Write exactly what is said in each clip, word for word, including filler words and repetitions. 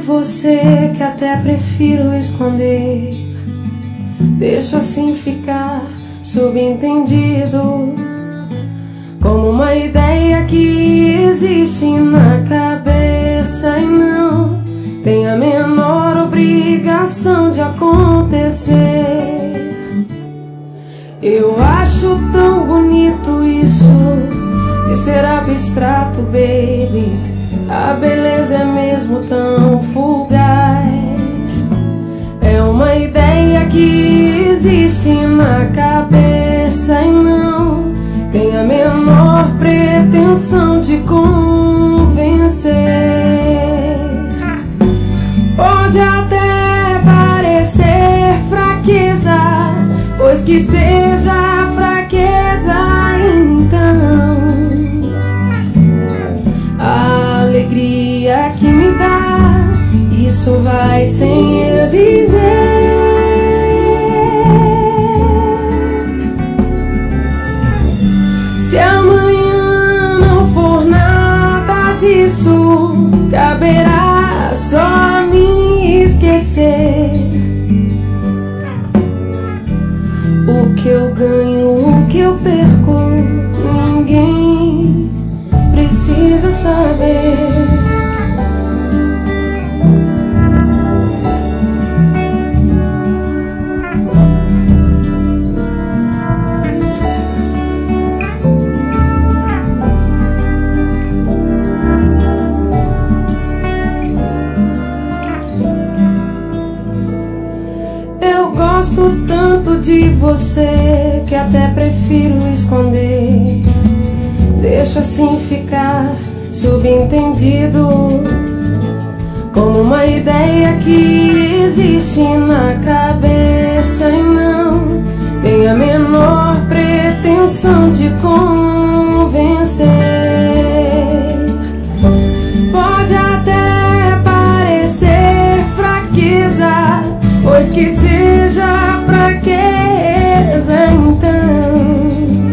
você que até prefiro esconder. Deixo assim ficar subentendido, como uma ideia que existe na cabeça e não tem a menor obrigação de acontecer. Eu acho tão bonito isso de ser abstrato, baby. A beleza é mesmo tão fugaz. É uma ideia que existe na cabeça e não tem a menor pretensão de convencer. Pode até parecer fraqueza, pois que seja fraqueza então. A alegria que me dá, isso vai sem eu dizer. Se amanhã não for nada disso, caberá só me esquecer. O que eu ganho, o que eu perco, ninguém precisa saber. Eu gosto tanto de você que até prefiro esconder. Deixo assim ficar subentendido, como uma ideia que existe na cabeça e não tem a menor pretensão de convencer. Pode até parecer fraqueza, pois que seja fraqueza então.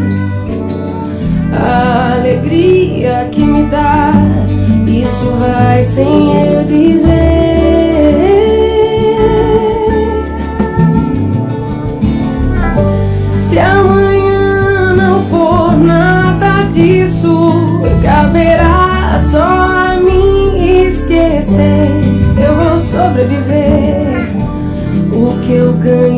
A alegria que me dá, isso vai sem eu dizer. Se amanhã não for nada disso, caberá só a mim esquecer. Eu vou sobreviver. O que eu ganho